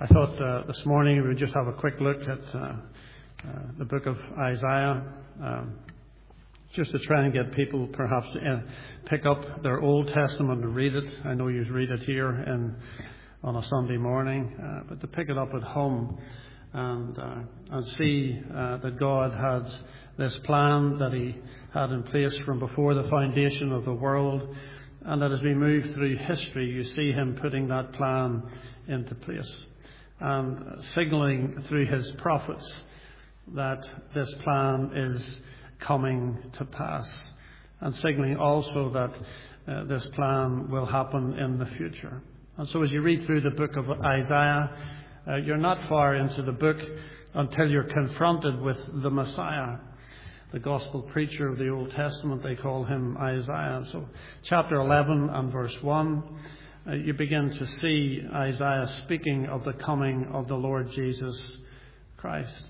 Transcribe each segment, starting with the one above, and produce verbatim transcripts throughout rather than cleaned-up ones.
I thought uh, this morning we would just have a quick look at uh, uh, the book of Isaiah, um, just to try and get people perhaps to uh, pick up their Old Testament and read it. I know you read it here in, on a Sunday morning, uh, but to pick it up at home and uh, and see uh, that God had this plan that He had in place from before the foundation of the world, and that as we move through history, you see Him putting that plan into place and signalling through His prophets that this plan is coming to pass, and signalling also that uh, this plan will happen in the future. And so as you read through the book of Isaiah, uh, you're not far into the book until you're confronted with the Messiah, the gospel preacher of the Old Testament. They call him Isaiah. And so chapter eleven and verse one, uh, you begin to see Isaiah speaking of the coming of the Lord Jesus Christ.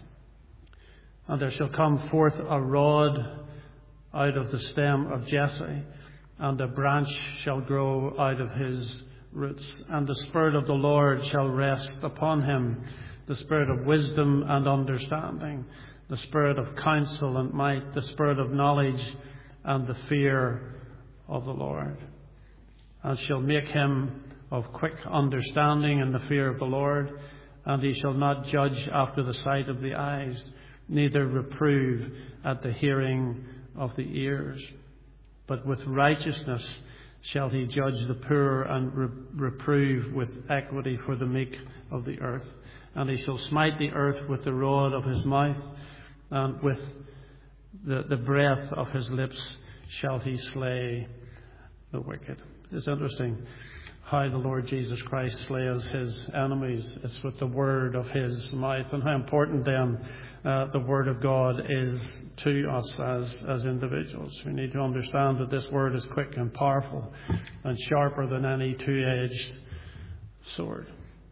And there shall come forth a rod out of the stem of Jesse, and a branch shall grow out of his roots. And the Spirit of the Lord shall rest upon him, the Spirit of wisdom and understanding, the Spirit of counsel and might, the Spirit of knowledge and the fear of the Lord. And shall make him of quick understanding in the fear of the Lord, and he shall not judge after the sight of the eyes, neither reprove at the hearing of the ears. But with righteousness shall he judge the poor, and re- reprove with equity for the meek of the earth. And he shall smite the earth with the rod of his mouth, and with the, the breath of his lips shall he slay the wicked. It's interesting how the Lord Jesus Christ slays his enemies. It's with the word of his mouth, and how important then uh, the word of God is to us as, as individuals. We need to understand that this word is quick and powerful and sharper than any two-edged sword.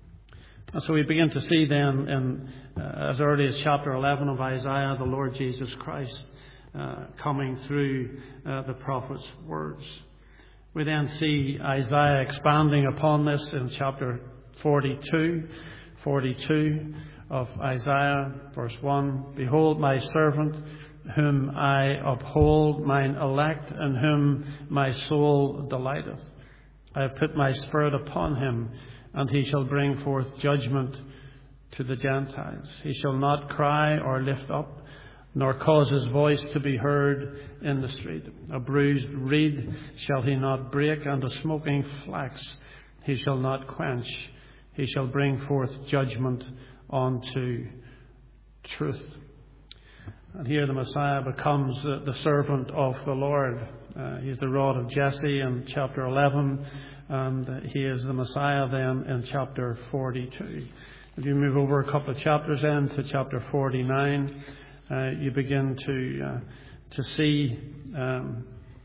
And so we begin to see then in uh, as early as chapter eleven of Isaiah, the Lord Jesus Christ uh, coming through uh, the prophet's words. We then see Isaiah expanding upon this in chapter forty-two, forty-two of Isaiah, verse one. Behold my servant, whom I uphold, mine elect, in whom my soul delighteth. I have put my spirit upon him, and he shall bring forth judgment to the Gentiles. He shall not cry or lift up, nor cause his voice to be heard in the street. A bruised reed shall he not break, and a smoking flax he shall not quench. He shall bring forth judgment unto truth. And here the Messiah becomes uh, the servant of the Lord. Uh, he's the rod of Jesse in chapter eleven, and uh, he is the Messiah then in chapter forty-two. If you move over a couple of chapters then to chapter forty-nine, uh, you begin to uh, to see um,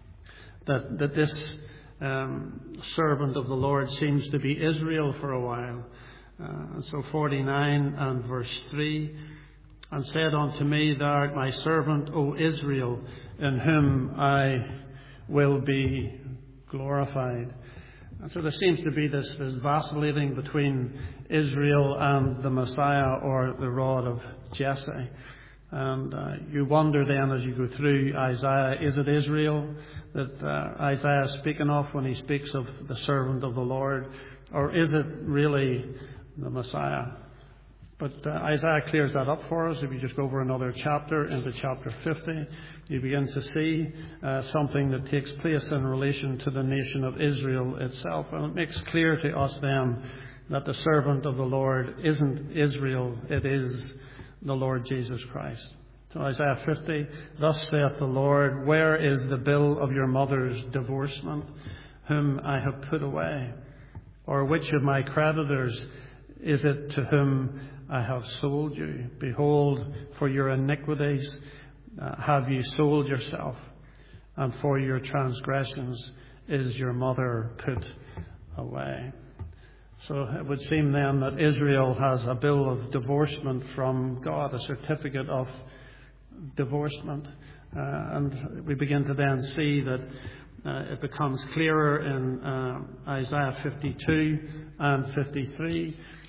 that that this um, servant of the Lord seems to be Israel for a while. Uh, and so forty-nine and verse three, and said unto me, Thou art my servant, O Israel, in whom I will be glorified. And so there seems to be this, this vacillating between Israel and the Messiah, or the rod of Jesse. And uh, you wonder then as you go through Isaiah, is it Israel that uh, Isaiah is speaking of when he speaks of the servant of the Lord? Or is it really the Messiah? But uh, Isaiah clears that up for us. If you just go over another chapter into chapter fifty, you begin to see uh, something that takes place in relation to the nation of Israel itself. And it makes clear to us then that the servant of the Lord isn't Israel, it is the Lord Jesus Christ. So Isaiah fifty, Thus saith the Lord, Where is the bill of your mother's divorcement, whom I have put away? Or which of my creditors is it to whom I have sold you? Behold, for your iniquities uh, have you sold yourself, and for your transgressions is your mother put away. So it would seem then that Israel has a bill of divorcement from God, a certificate of divorcement. Uh, and we begin to then see that uh, it becomes clearer in uh, Isaiah fifty-two and fifty-three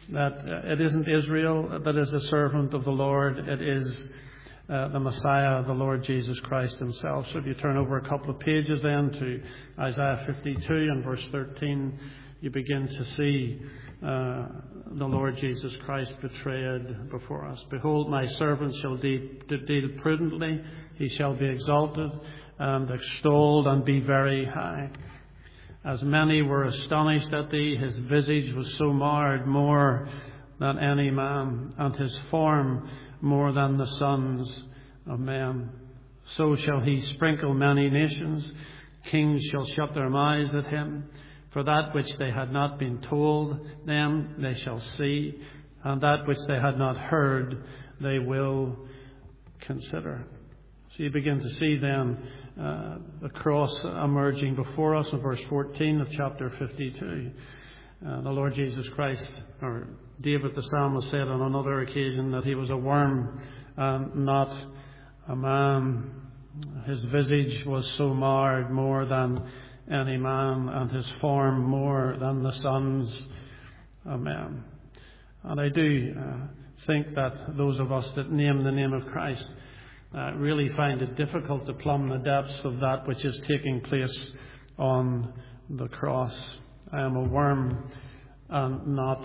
that uh, it isn't Israel that is a servant of the Lord. It is uh, the Messiah, the Lord Jesus Christ himself. So if you turn over a couple of pages then to Isaiah fifty-two and verse thirteen, you begin to see uh, the Lord Jesus Christ betrayed before us. Behold, my servant shall de- de- deal prudently. He shall be exalted and extolled and be very high. As many were astonished at thee, his visage was so marred more than any man, and his form more than the sons of men. So shall he sprinkle many nations. Kings shall shut their eyes at him. For that which they had not been told them, they shall see, and that which they had not heard, they will consider. So you begin to see then uh, the cross emerging before us in verse fourteen of chapter fifty-two. Uh, the Lord Jesus Christ, or David the psalmist, said on another occasion that he was a worm and not a man. His visage was so marred more than any man, and his form more than the sons of men. And I do uh, think that those of us that name the name of Christ Uh, really find it difficult to plumb the depths of that which is taking place on the cross. I am a worm and not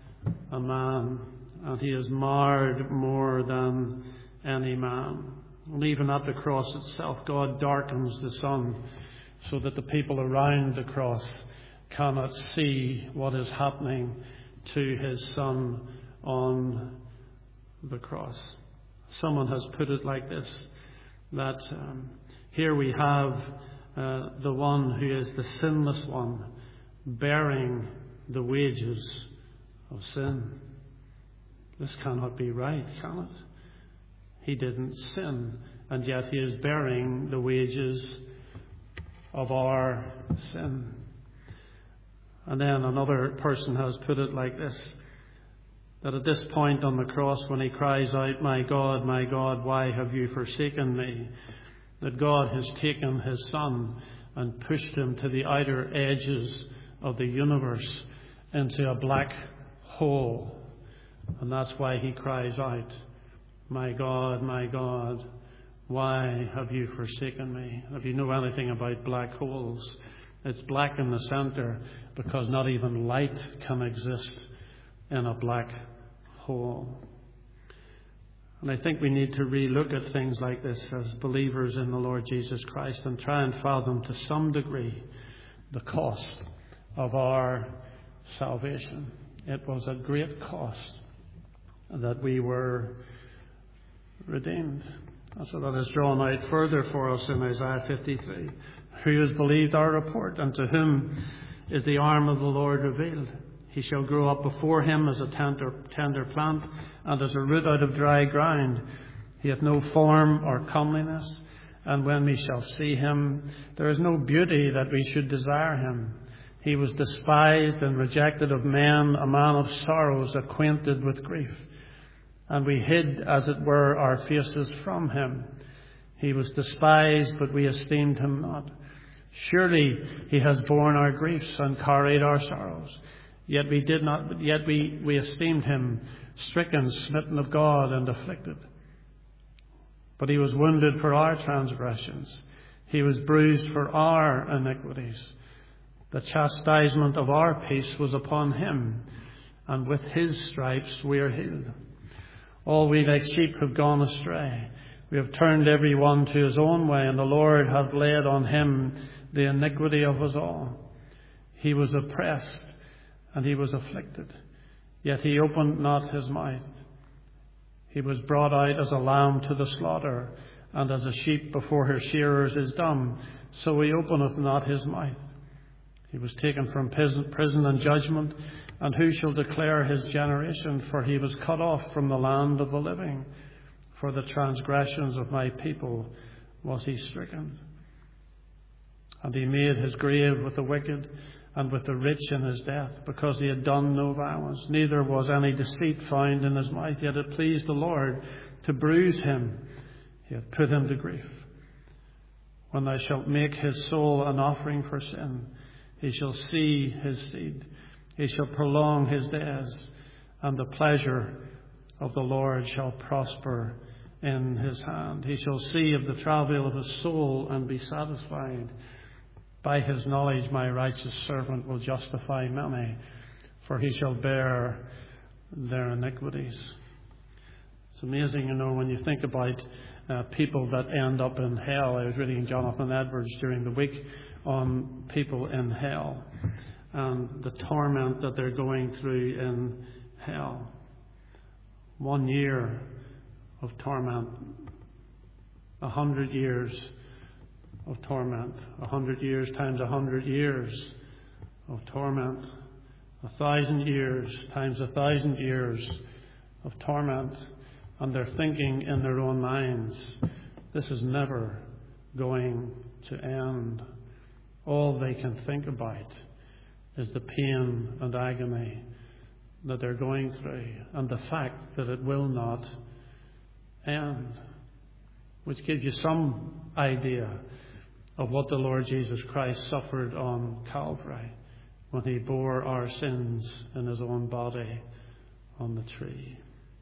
a man, and he is marred more than any man. And even at the cross itself, God darkens the sun so that the people around the cross cannot see what is happening to his Son on the cross. Someone has put it like this, that um, here we have uh, the one who is the sinless one bearing the wages of sin. This cannot be right, can it? He didn't sin, and yet he is bearing the wages of our sin. And then another person has put it like this, that at this point on the cross, when he cries out, "My God, my God, why have you forsaken me?" that God has taken his Son and pushed him to the outer edges of the universe into a black hole. And that's why he cries out, "My God, my God, why have you forsaken me?" If you know anything about black holes, it's black in the center because not even light can exist in a black hole. And I think we need to re-look at things like this as believers in the Lord Jesus Christ and try and fathom to some degree the cost of our salvation. It was a great cost that we were redeemed. And so that is drawn out further for us in Isaiah fifty-three. Who has believed our report, and to whom is the arm of the Lord revealed? He shall grow up before him as a tender, tender plant, and as a root out of dry ground. He hath no form or comeliness, and when we shall see him, there is no beauty that we should desire him. He was despised and rejected of men, a man of sorrows, acquainted with grief. And we hid, as it were, our faces from him. He was despised, but we esteemed him not. Surely he has borne our griefs and carried our sorrows. Yet we did not. Yet we, we esteemed him stricken, smitten of God, and afflicted. But he was wounded for our transgressions. He was bruised for our iniquities. The chastisement of our peace was upon him, and with his stripes we are healed. All we like sheep have gone astray. We have turned every one to his own way, and the Lord hath laid on him the iniquity of us all. He was oppressed, and he was afflicted, yet he opened not his mouth. He was brought out as a lamb to the slaughter, and as a sheep before her shearers is dumb, so he openeth not his mouth. He was taken from prison and judgment, and who shall declare his generation? For he was cut off from the land of the living. For the transgressions of my people was he stricken. And he made his grave with the wicked, and with the rich in his death, because he had done no violence, neither was any deceit found in his mouth. Yet it pleased the Lord to bruise him. He hath put him to grief. When thou shalt make his soul an offering for sin, he shall see his seed. He shall prolong his days, and the pleasure of the Lord shall prosper in his hand. He shall see of the travail of his soul and be satisfied. By his knowledge my righteous servant will justify many, for he shall bear their iniquities. It's amazing, you know, when you think about uh, people that end up in hell. I was reading Jonathan Edwards during the week on people in hell and the torment that they're going through in hell. One year of torment, a hundred years of torment, a hundred years times a hundred years of torment, a thousand years times a thousand years of torment, and they're thinking in their own minds, this is never going to end. All they can think about is the pain and agony that they're going through, and the fact that it will not end, which gives you some idea of what the Lord Jesus Christ suffered on Calvary when he bore our sins in his own body on the tree.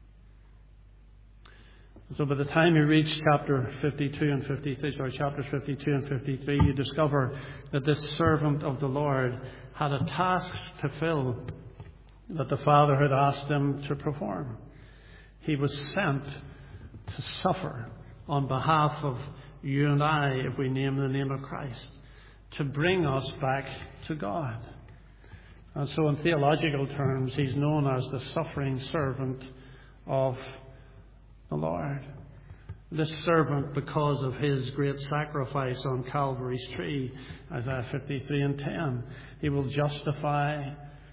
So by the time you reach chapter fifty-two and fifty-three, sorry, chapters fifty-two and fifty-three, you discover that this servant of the Lord had a task to fill that the Father had asked him to perform. He was sent to suffer on behalf of you and I, if we name the name of Christ, to bring us back to God. And so in theological terms, he's known as the suffering servant of the Lord. This servant, because of his great sacrifice on Calvary's tree, Isaiah fifty-three and ten, he will justify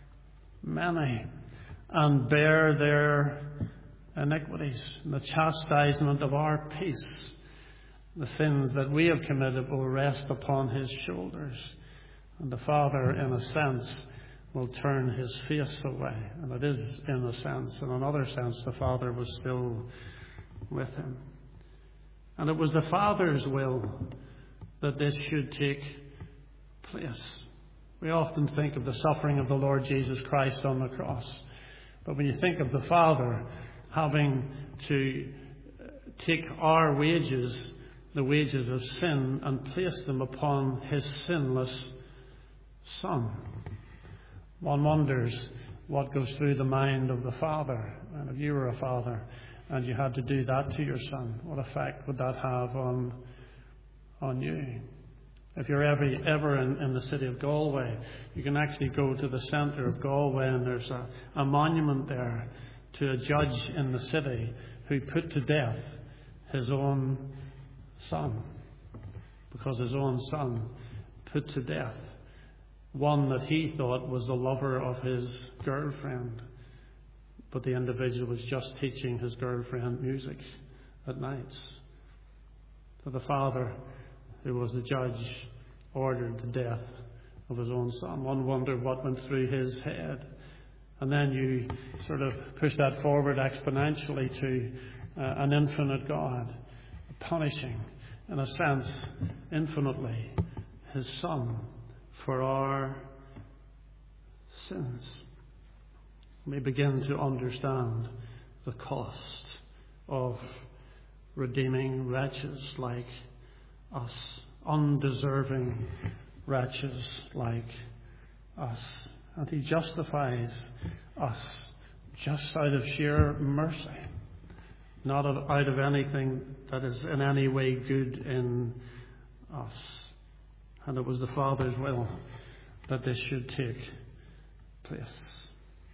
many and bear their iniquities. The chastisement of our peace, the sins that we have committed, will rest upon his shoulders. And the Father, in a sense, will turn his face away. And it is in a sense. In another sense, the Father was still with him. And it was the Father's will that this should take place. We often think of the suffering of the Lord Jesus Christ on the cross. But when you think of the Father having to take our wages, the wages of sin, and place them upon his sinless Son, one wonders what goes through the mind of the Father. And if you were a father and you had to do that to your son, what effect would that have on, on you? If you're ever, ever in, in the city of Galway, you can actually go to the centre of Galway, and there's a, a monument there to a judge in the city who put to death his own son, because his own son put to death one that he thought was the lover of his girlfriend, but the individual was just teaching his girlfriend music at nights. So the father, who was the judge, ordered the death of his own son. One wondered what went through his head. And then you sort of push that forward exponentially to uh, an infinite God, punishing, in a sense, infinitely his son for our sins. We begin to understand the cost of redeeming wretches like us, undeserving wretches like us. And he justifies us just out of sheer mercy, not out of anything that is in any way good in us. And it was the Father's will that this should take place.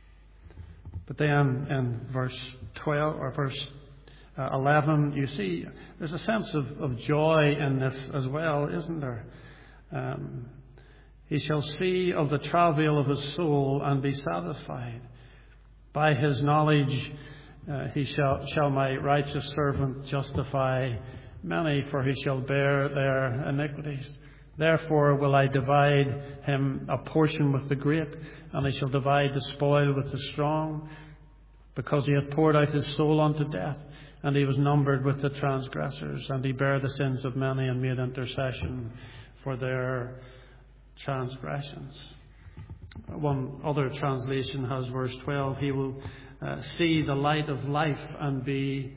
But then in verse twelve or verse uh, eleven, you see there's a sense of, of joy in this as well, isn't there? Um, he shall see of the travail of his soul and be satisfied. By his knowledge uh, he shall, shall my righteous servant justify many, for he shall bear their iniquities. Therefore will I divide him a portion with the great, and he shall divide the spoil with the strong, because he hath poured out his soul unto death, and he was numbered with the transgressors, and he bare the sins of many and made intercession for their transgressions. One other translation has verse twelve, he will uh, see the light of life and be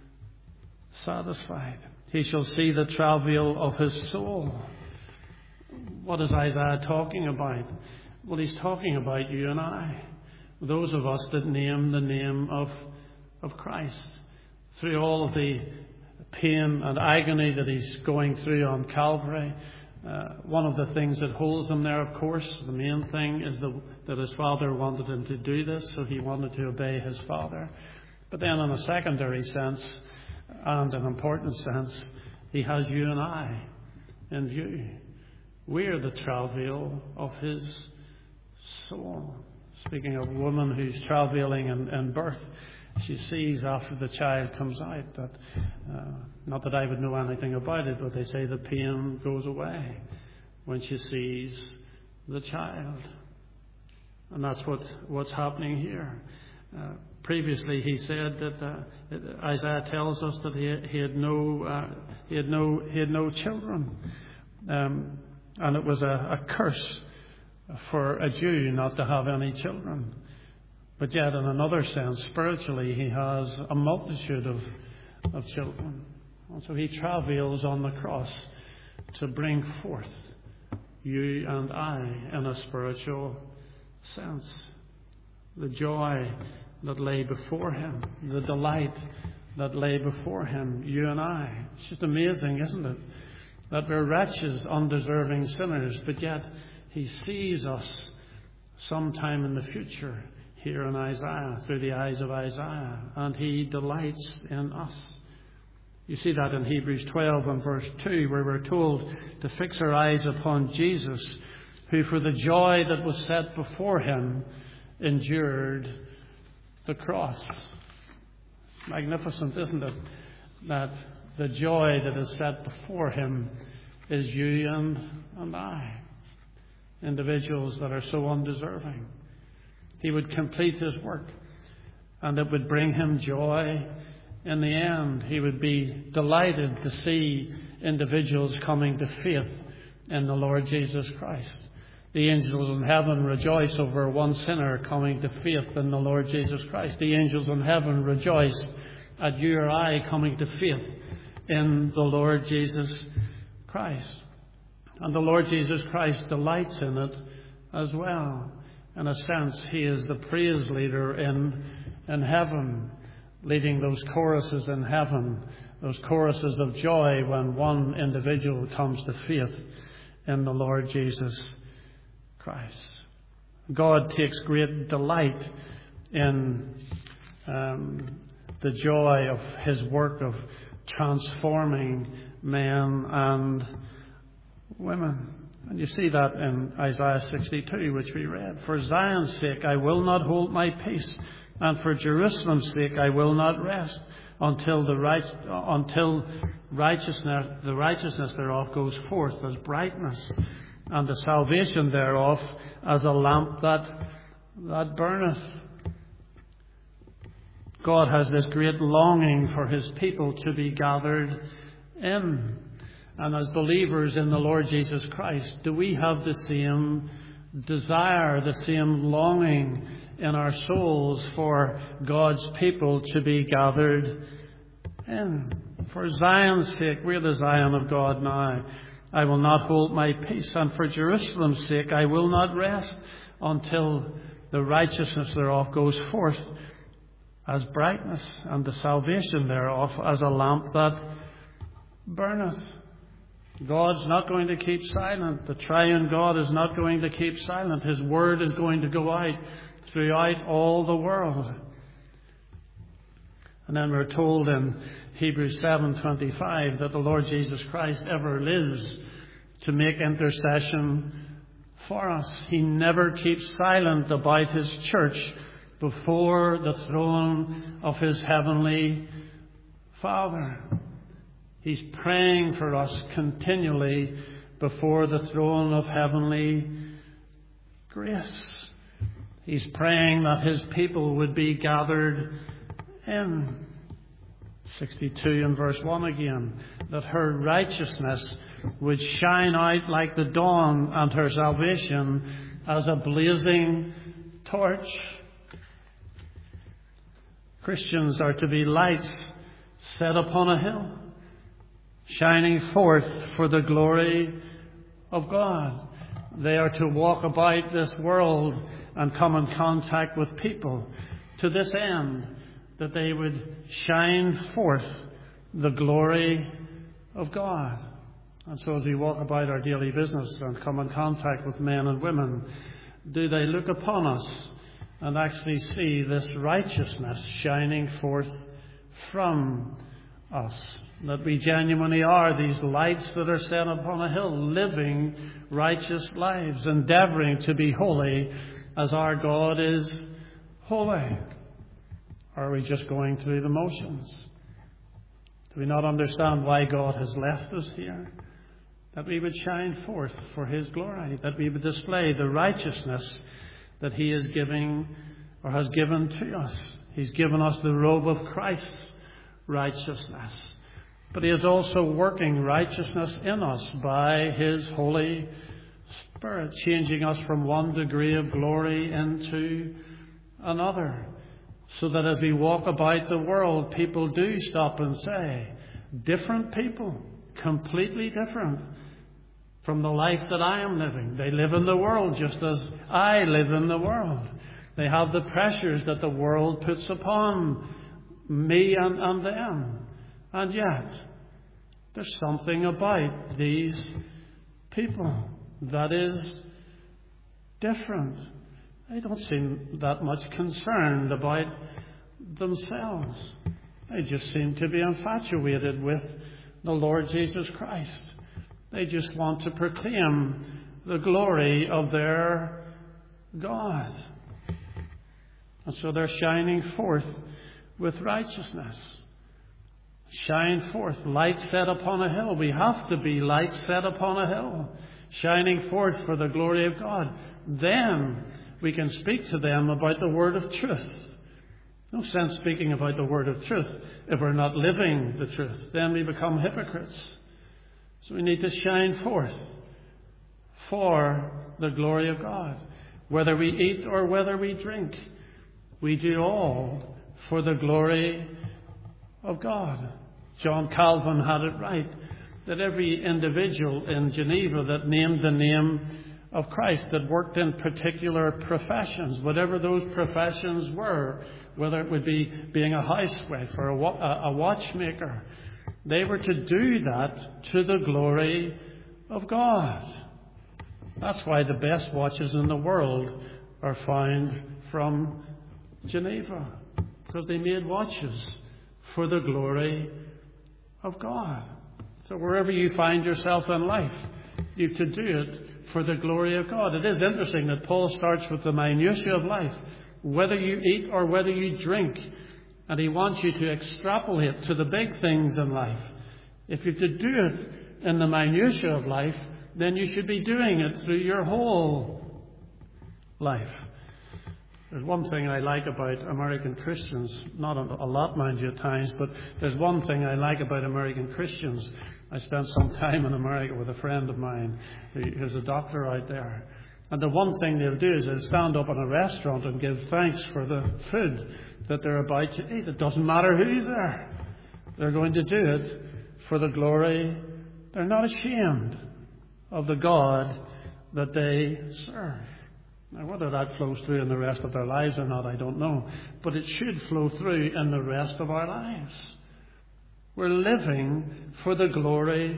satisfied. He shall see the travail of his soul. What is Isaiah talking about? Well, he's talking about you and I, those of us that name the name of, of Christ. Through all of the pain and agony that he's going through on Calvary, uh, one of the things that holds him there, of course, the main thing is the, that his Father wanted him to do this, so he wanted to obey his Father. But then in a secondary sense, and an important sense, he has you and I in view. We're the travail of his soul. Speaking of a woman who's travailing in, in birth, she sees after the child comes out that, uh, not that I would know anything about it, but they say the pain goes away when she sees the child. And that's what, what's happening here. Uh, previously, he said that uh, Isaiah tells us that he, he had no uh, he had no he had no children, um, and it was a, a curse for a Jew not to have any children. But yet, in another sense, spiritually, he has a multitude of of children, and so he travails on the cross to bring forth you and I in a spiritual sense. The joy that lay before him, the delight that lay before him, you and I. It's just amazing, isn't it? That we're wretches, undeserving sinners, but yet he sees us sometime in the future here in Isaiah, through the eyes of Isaiah, and he delights in us. You see that in Hebrews twelve and verse two, where we're told to fix our eyes upon Jesus, who for the joy that was set before him endured the cross. It's magnificent, isn't it? That the joy that is set before him is you and, and I, individuals that are so undeserving. He would complete his work, and it would bring him joy in the end. He would be delighted to see individuals coming to faith in the Lord Jesus Christ. The angels in heaven rejoice over one sinner coming to faith in the Lord Jesus Christ. The angels in heaven rejoice at you or I coming to faith in the Lord Jesus Christ. And the Lord Jesus Christ delights in it as well. In a sense, he is the praise leader in, in heaven, leading those choruses in heaven, those choruses of joy when one individual comes to faith in the Lord Jesus Christ. God takes great delight in um, the joy of his work of transforming men and women. And you see that in Isaiah sixty-two, which we read. For Zion's sake I will not hold my peace, and for Jerusalem's sake I will not rest, until the right, until righteousness, the righteousness thereof goes forth as brightness, and the salvation thereof as a lamp that that burneth. God has this great longing for his people to be gathered in. And as believers in the Lord Jesus Christ, do we have the same desire, the same longing in our souls for God's people to be gathered in? For Zion's sake, we're the Zion of God now. I will not hold my peace, and for Jerusalem's sake I will not rest until the righteousness thereof goes forth as brightness, and the salvation thereof as a lamp that burneth. God's not going to keep silent. The triune God is not going to keep silent. His word is going to go out throughout all the world. And then we're told in Hebrews seven twenty-five that the Lord Jesus Christ ever lives to make intercession for us. He never keeps silent about his church before the throne of his heavenly Father. He's praying for us continually before the throne of heavenly grace. He's praying that his people would be gathered in. sixty-two and verse one again. That her righteousness would shine out like the dawn, and her salvation as a blazing torch. Christians are to be lights set upon a hill, shining forth for the glory of God. They are to walk about this world and come in contact with people to this end, that they would shine forth the glory of God. And so as we walk about our daily business and come in contact with men and women, do they look upon us and actually see this righteousness shining forth from us? That we genuinely are these lights that are set upon a hill, living righteous lives, endeavouring to be holy as our God is holy. Or are we just going through the motions? Do we not understand why God has left us here? That we would shine forth for His glory, that we would display the righteousness that He is giving or has given to us. He's given us the robe of Christ's righteousness. But He is also working righteousness in us by His Holy Spirit, changing us from one degree of glory into another. So that as we walk about the world, people do stop and say, different people, completely different from the life that I am living. They live in the world just as I live in the world. They have the pressures that the world puts upon me and, and them. And yet, there's something about these people that is different. They don't seem that much concerned about themselves. They just seem to be infatuated with the Lord Jesus Christ. They just want to proclaim the glory of their God. And so they're shining forth with righteousness. Shine forth, light set upon a hill. We have to be light set upon a hill, shining forth for the glory of God. Then we can speak to them about the word of truth. No sense speaking about the word of truth if we're not living the truth. Then we become hypocrites. So we need to shine forth for the glory of God. Whether we eat or whether we drink, we do all for the glory of God. John Calvin had it right, that every individual in Geneva that named the name of Christ, that worked in particular professions, whatever those professions were, whether it would be being a housewife or a, wa- a watchmaker, they were to do that to the glory of God. That's why the best watches in the world are found from Geneva, because they made watches for the glory of God. So wherever you find yourself in life, you have to do it for the glory of God. It is interesting that Paul starts with the minutiae of life, whether you eat or whether you drink, and he wants you to extrapolate to the big things in life. If you're to do it in the minutiae of life, then you should be doing it through your whole life. There's one thing I like about American Christians, not a lot, mind you, at times, but there's one thing I like about American Christians. I spent some time in America with a friend of mine who's a doctor out there. And the one thing they'll do is they'll stand up in a restaurant and give thanks for the food that they're about to eat. It doesn't matter who's there. They're going to do it for the glory. They're not ashamed of the God that they serve. Now, whether that flows through in the rest of their lives or not, I don't know. But it should flow through in the rest of our lives. We're living for the glory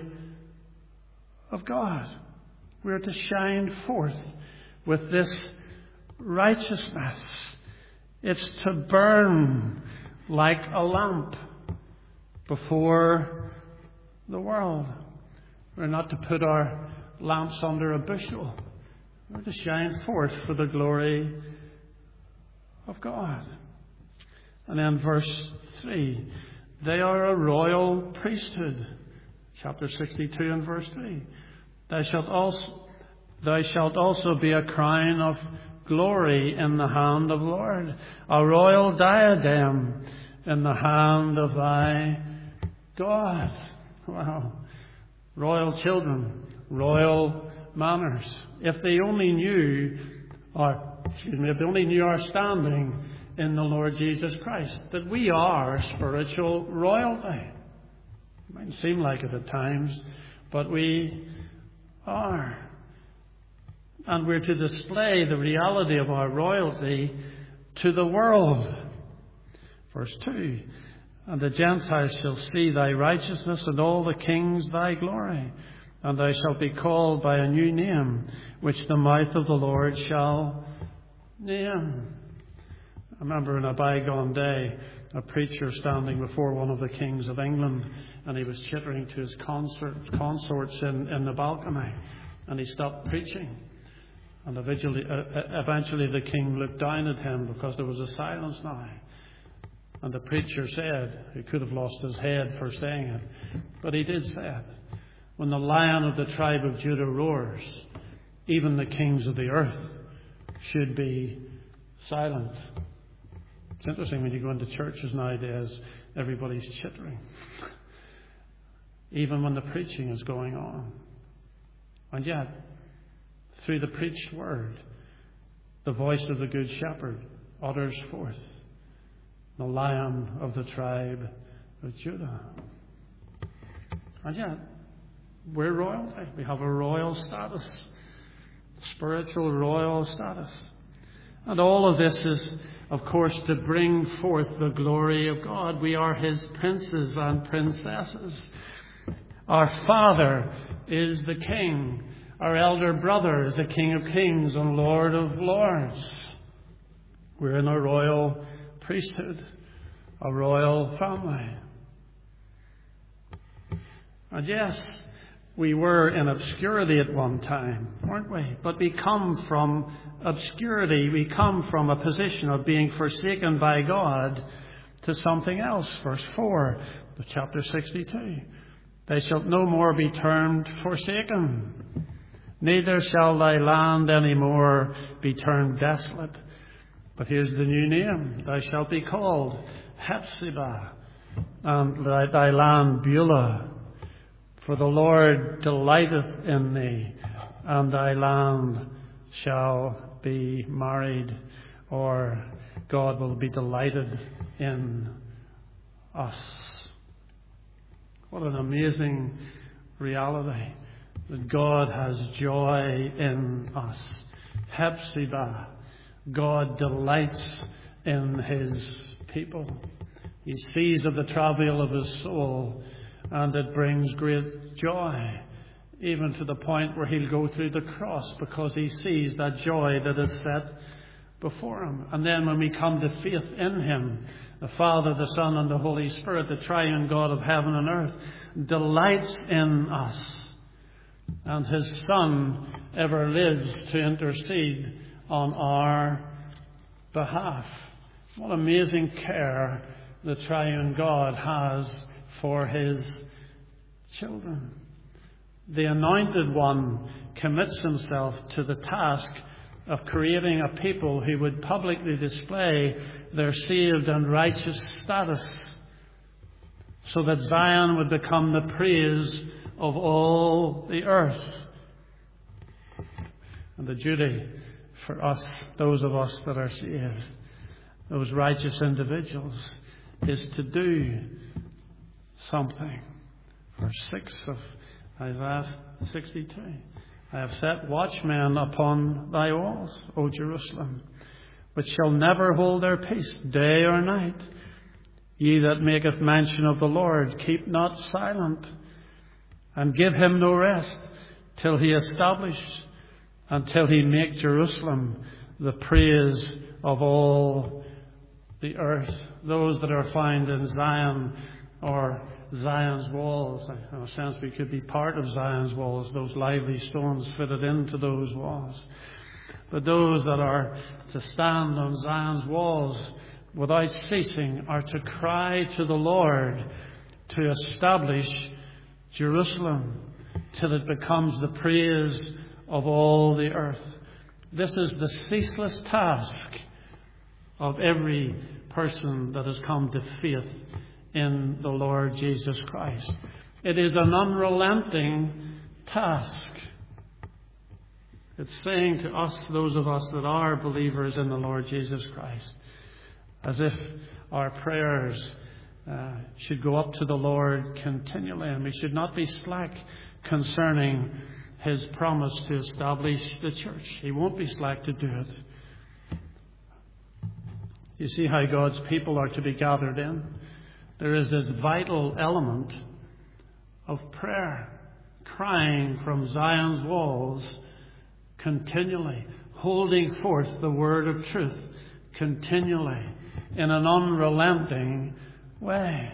of God. We're to shine forth with this righteousness. It's to burn like a lamp before the world. We're not to put our lamps under a bushel. We're to shine forth for the glory of God. And then verse three. They are a royal priesthood. Chapter sixty-two and verse three. Thou shalt also, thou shalt also be a crown of glory in the hand of the Lord, a royal diadem in the hand of thy God. Wow. Royal children, royal manners. If they only knew or excuse me, if they only knew our standing in the Lord Jesus Christ, that we are spiritual royalty. It might seem like it at times, but we are. And we're to display the reality of our royalty to the world. Verse two, and the Gentiles shall see thy righteousness, and all the kings thy glory. And thou shalt be called by a new name, which the mouth of the Lord shall name. I remember in a bygone day, a preacher standing before one of the kings of England, and he was chittering to his consort, consorts in, in the balcony, and he stopped preaching. And eventually, uh, eventually the king looked down at him because there was a silence now. And the preacher said, he could have lost his head for saying it, but he did say it. When the Lion of the tribe of Judah roars, even the kings of the earth should be silent. It's interesting when you go into churches nowadays, everybody's chittering. Even when the preaching is going on. And yet, through the preached word, the voice of the Good Shepherd utters forth, the Lion of the tribe of Judah. And yet, we're royalty. We have a royal status, spiritual royal status. And all of this is, of course, to bring forth the glory of God. We are His princes and princesses. Our Father is the King. Our elder brother is the King of Kings and Lord of Lords. We're in a royal priesthood, a royal family. And yes, we were in obscurity at one time, weren't we? But we come from obscurity. We come from a position of being forsaken by God to something else. Verse four of chapter sixty-two. They shall no more be termed forsaken, neither shall thy land any more be termed desolate. But here's the new name. Thou shalt be called Hephzibah, and thy, thy land Beulah. For the Lord delighteth in thee, and thy land shall be married, or God will be delighted in us. What an amazing reality, that God has joy in us. Hephzibah, God delights in His people. He sees of the travail of His soul, and it brings great joy, even to the point where He'll go through the cross because He sees that joy that is set before Him. And then when we come to faith in Him, the Father, the Son, and the Holy Spirit, the triune God of heaven and earth, delights in us. And His Son ever lives to intercede on our behalf. What amazing care the triune God has for His children. The Anointed One commits Himself to the task of creating a people who would publicly display their saved and righteous status, so that Zion would become the praise of all the earth. And the duty for us, those of us that are saved, those righteous individuals, is to do something. Verse six of Isaiah sixty-two. I have set watchmen upon thy walls, O Jerusalem, which shall never hold their peace day or night. Ye that maketh mention of the Lord, keep not silent, and give Him no rest, till He establish, until He make Jerusalem the praise of all the earth. Those that are found in Zion, or Zion's walls. In a sense, we could be part of Zion's walls, those lively stones fitted into those walls. But those that are to stand on Zion's walls without ceasing are to cry to the Lord to establish Jerusalem till it becomes the praise of all the earth. This is the ceaseless task of every person that has come to faith in the Lord Jesus Christ. It is an unrelenting task. It's saying to us, those of us that are believers in the Lord Jesus Christ, as if our prayers uh, should go up to the Lord continually, and we should not be slack concerning His promise to establish the church. He won't be slack to do it. You see how God's people are to be gathered in? There is this vital element of prayer, crying from Zion's walls continually, holding forth the word of truth continually in an unrelenting way.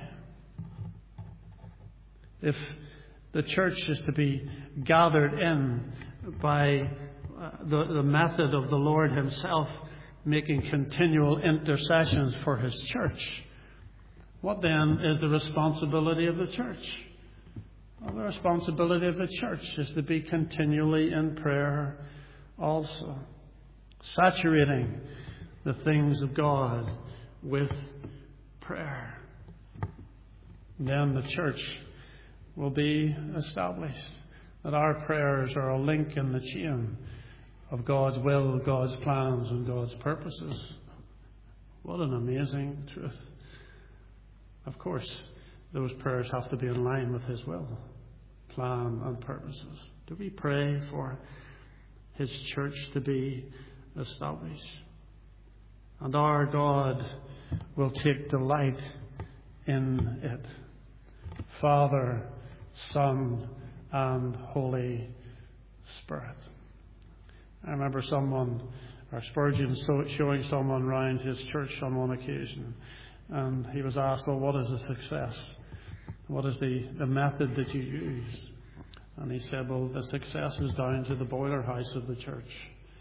If the church is to be gathered in by uh, the, the method of the Lord Himself making continual intercessions for His church, what then is the responsibility of the church? Well, the responsibility of the church is to be continually in prayer also, saturating the things of God with prayer. Then the church will be established, that our prayers are a link in the chain of God's will, God's plans, and God's purposes. What an amazing truth. Of course, those prayers have to be in line with His will, plan, and purposes. Do we pray for His church to be established? And our God will take delight in it. Father, Son, and Holy Spirit. I remember someone, or Spurgeon, showing someone around his church on one occasion, and he was asked, well, what is a success? What is the, the method that you use? And he said, well, the success is down to the boiler house of the church.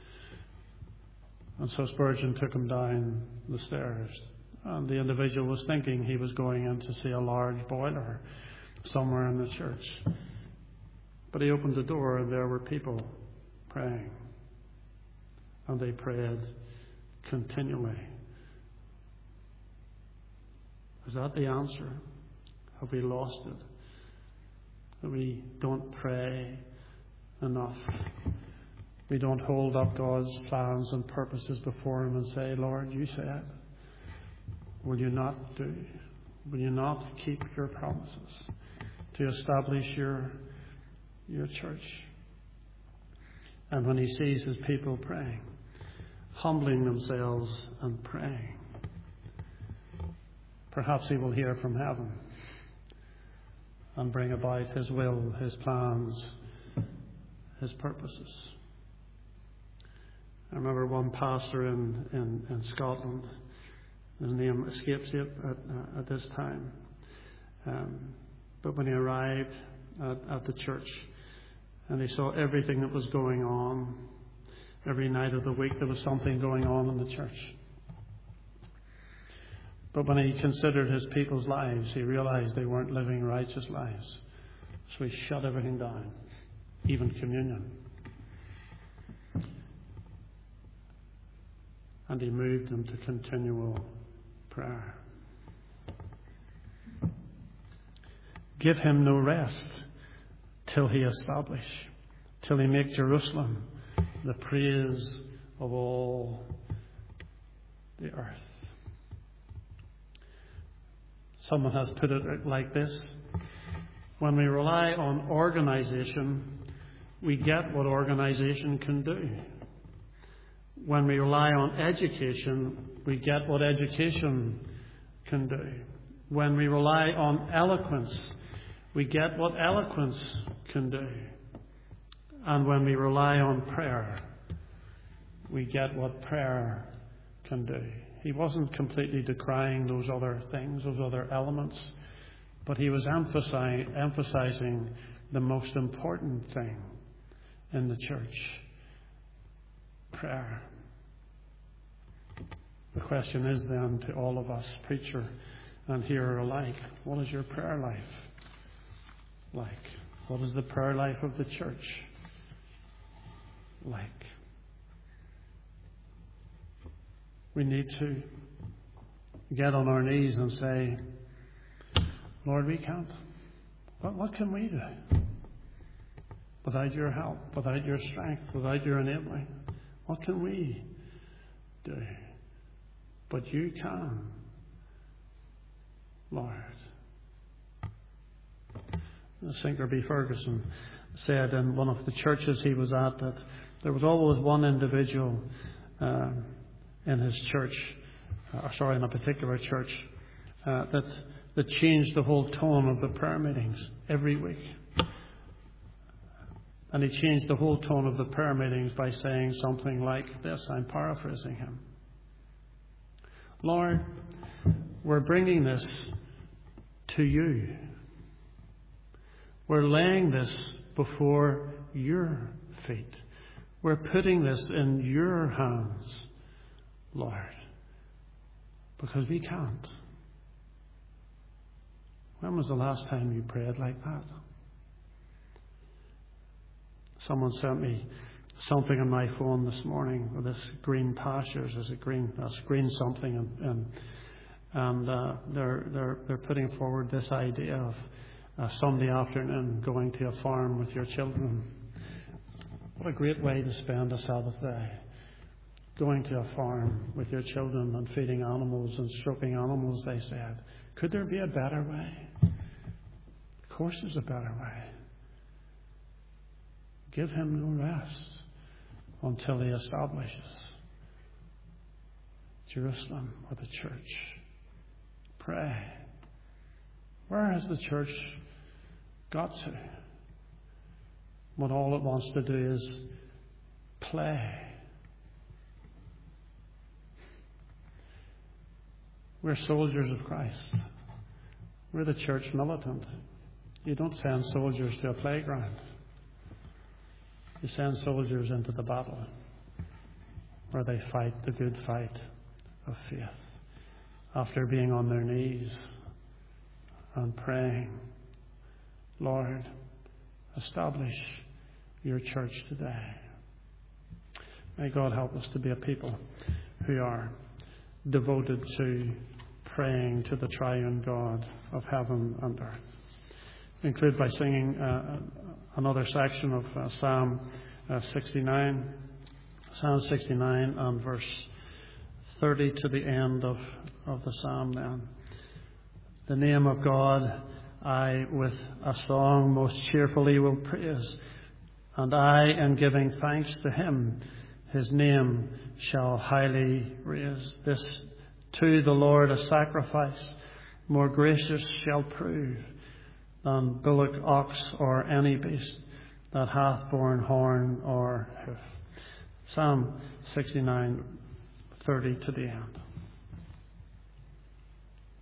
And so Spurgeon took him down the stairs. And the individual was thinking he was going in to see a large boiler somewhere in the church. But he opened the door and there were people praying. And they prayed continually. Is that the answer? Have we lost it? That we don't pray enough. We don't hold up God's plans and purposes before Him and say, Lord, you said, will you not do? Will you not keep your promises to establish your, your church? And when He sees His people praying, humbling themselves and praying, perhaps He will hear from heaven and bring about His will, His plans, His purposes. I remember one pastor in, in, in Scotland, his name escapes me at, at, at this time, um, but when he arrived at, at the church and he saw everything that was going on, every night of the week there was something going on in the church. But when he considered his people's lives, he realized they weren't living righteous lives. So he shut everything down, even communion. And he moved them to continual prayer. Give him no rest till he establish, till he make Jerusalem the praise of all the earth. Someone has put it like this: when we rely on organization, we get what organization can do. When we rely on education, we get what education can do. When we rely on eloquence, we get what eloquence can do. And when we rely on prayer, we get what prayer can do. He wasn't completely decrying those other things, those other elements, but he was emphasizing, emphasizing the most important thing in the church: prayer. The question is then to all of us, preacher and hearer alike, what is your prayer life like? What is the prayer life of the church like? We need to get on our knees and say, Lord, we can't. What, what can we do? without your help, without your strength, without your enabling. What can we do? But you can, Lord. Sinclair B. Ferguson said in one of the churches he was at that there was always one individual uh, in his church, or sorry, in a particular church, uh, that that changed the whole tone of the prayer meetings every week. And he changed the whole tone of the prayer meetings by saying something like this. I'm paraphrasing him. Lord, we're bringing this to you. We're laying this before your feet. We're putting this in your hands, Lord, because we can't. When was the last time you prayed like that? Someone sent me something on my phone this morning with this green pastures. Is it green? That's green something, and and, and uh, they're they're they're putting forward this idea of a Sunday afternoon going to a farm with your children. What a great way to spend a Sabbath day! Going to a farm with your children and feeding animals and stroking animals. They said, could there be a better way? Of course, there's a better way. Give him no rest until he establishes Jerusalem or the church. Pray. Where has the church got to? When all it wants to do is play. We're soldiers of Christ. We're the church militant. You don't send soldiers to a playground. You send soldiers into the battle where they fight the good fight of faith after being on their knees and praying, Lord, establish your church today. May God help us to be a people who are devoted to praying to the triune God of heaven and earth. Include by singing uh, another section of uh, Psalm uh, sixty-nine, Psalm sixty-nine and verse thirty to the end of, of the psalm then. The name of God I with a song most cheerfully will praise, and I in giving thanks to him his name shall highly raise. This to the Lord a sacrifice more gracious shall prove than bullock, ox, or any beast that hath borne horn or hoof. Psalm sixty-nine, thirty to the end.